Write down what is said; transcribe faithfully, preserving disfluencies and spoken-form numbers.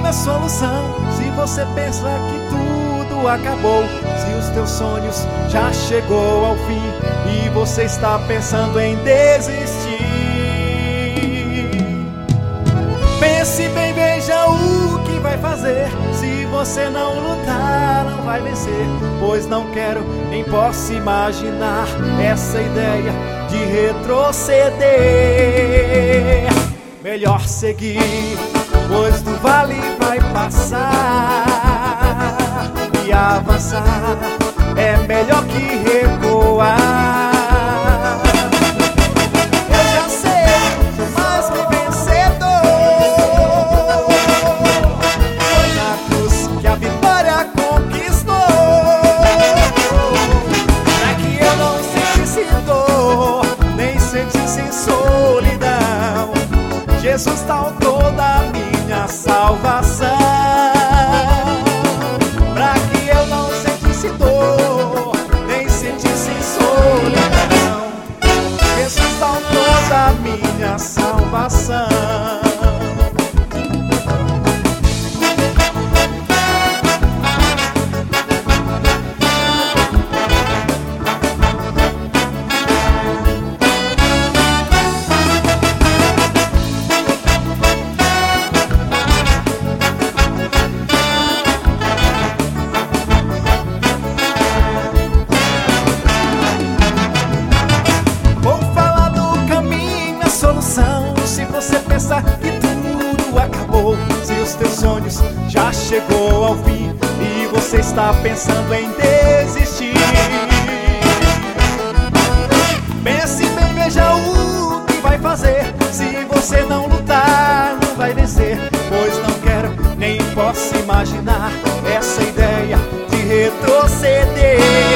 caminho, a solução. Se você pensa que tudo acabou, se os teus sonhos já chegou ao fim e você está pensando em desistir, pense bem, veja o que vai fazer. Se você não lutar, não vai vencer, pois não quero nem posso imaginar essa ideia de retroceder. Melhor seguir, pois do vale vai passar, e avançar é melhor que recuar. Eu já sei, sou mais que vencedor, foi na cruz que a vitória conquistou. Pra que eu não sentisse dor, nem sentisse solidão, Jesus saltou da minha salvação. Pra que eu não sentisse dor, nem sentisse solidão, Jesus saltou da minha salvação. Se você pensa que tudo acabou, se os teus sonhos já chegou ao fim e você está pensando em desistir, pense bem, veja o que vai fazer. Se você não lutar, não vai vencer, pois não quero nem posso imaginar essa ideia de retroceder.